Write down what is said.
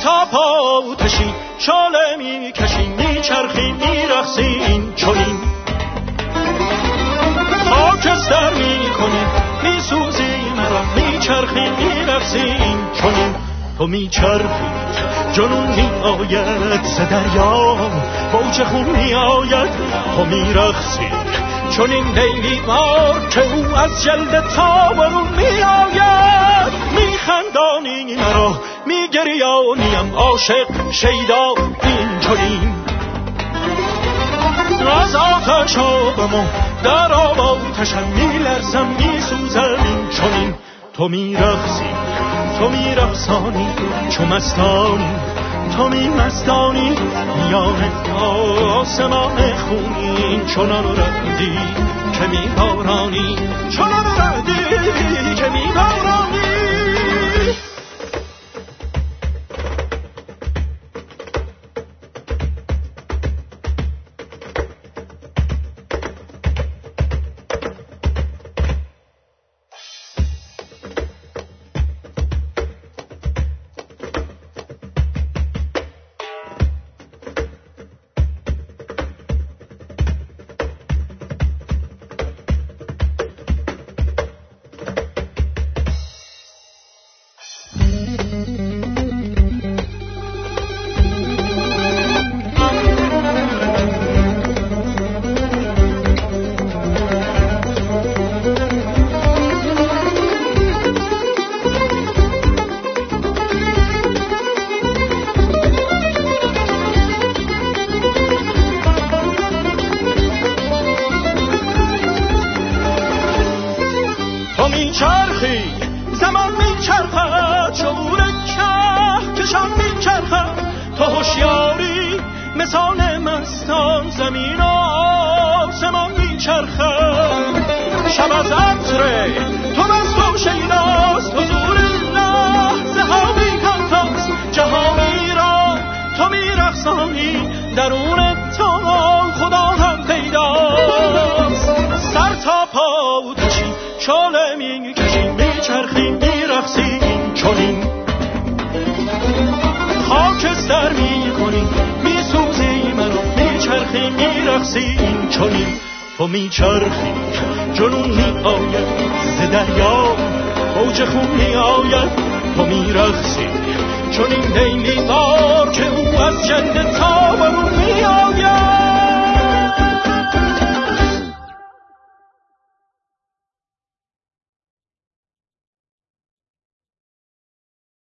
تا پا آتشی شاله می کشی میچرخی میرقصی این چنین خاکستر میکنی میسوزی مرا میچرخی میرقصی این چنین تو میچرخی جنون میآید ز دریا موج خون میآید تو میرقصی چنین لیلی مار که او از جلد تابرون میآید میخندانی مرا میگریانیم عاشق شیدا این چنین از آتش آبم در آب آتشم میلرزم میسوزم این چنین تو میرقصی تو میرقصانی چو مستانی تو میمستانی میان آسمان خونین چنان ردی که میبارانی چنان ردی که میبارانی زمان میچرخد شعور که کشان میچرخد تو هوشیاری مثال مستان زمین و آسمان میچرخد شب از عطر تو بست و شیداست حضور لحظه ها بی‌همتاست جهانی را تو میرقصانی درون تو خدا هم پیداست سر تا پا آتشی شعله میکشی میچرخی میرقصی این چنین خاکستر میکنی میسوزی منو میچرخی میرقصی این چنین تو میچرخی جنون میآید ز دریا موج خون میآید تو میرقصی چنین لیلی بار که او از جنت